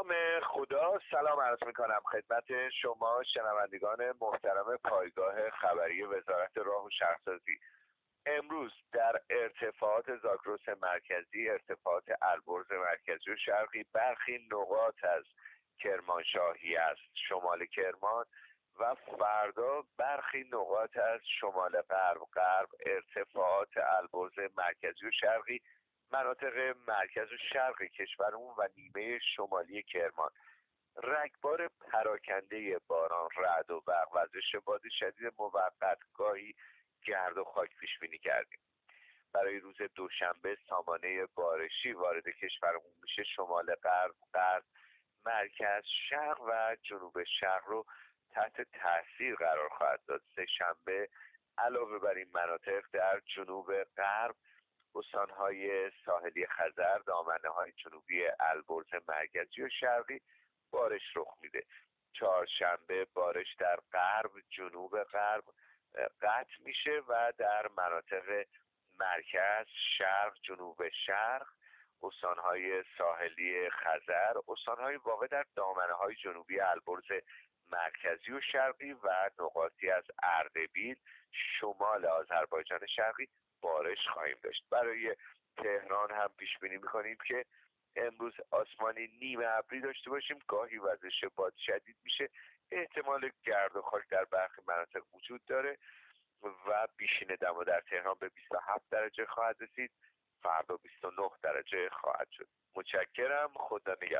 نام خدا. سلام عرض میکنم خدمت شما شنوندگان محترم پایگاه خبری وزارت راه و شهرسازی. امروز در ارتفاعات زاگرس مرکزی، ارتفاعات البرز مرکزی و شرقی، برخی نقاط از کرمانشاهی است، شمال کرمان، و فردا برخی نقاط از شمال غرب ارتفاعات البرز مرکزی و شرقی، مناطق مرکز و شرق کشورمون و نیمه شمالی کرمان. رگبار پراکنده باران، رعد و برق، وزش باد شدید موقت، گاهی گرد و خاک پیش بینی کردیم. برای روز دوشنبه سامانه بارشی وارد کشورمون میشه. شمال غرب، مرکز، شرق و جنوب شرق رو تحت تاثیر قرار خواهد داد. سه شنبه علاوه بر این مناطق در جنوب غرب، استانهای ساحلی خزر، دامنه‌های جنوبی البرز مرکزی و شرقی بارش رخ میده. چهارشنبه بارش در غرب، جنوب غرب قطع میشه و در مناطق مرکز، شرق، جنوب شرق، استانهای ساحلی خزر، استانهای واقع در دامنه‌های جنوبی البرز مرکزی و شرقی و نقاطی از اردبیل، شمال آذربایجان شرقی بارش خواهیم داشت. برای تهران هم پیش بینی می‌کنیم که امروز آسمانی نیمه ابری داشته باشیم، گاهی وزش باد شدید میشه، احتمال گرد و خاک در برخی مناطق وجود داره و بیشین دما در تهران به 27 درجه خواهد رسید، فردا 29 درجه خواهد شد. متشکرم، خدا نگهدار.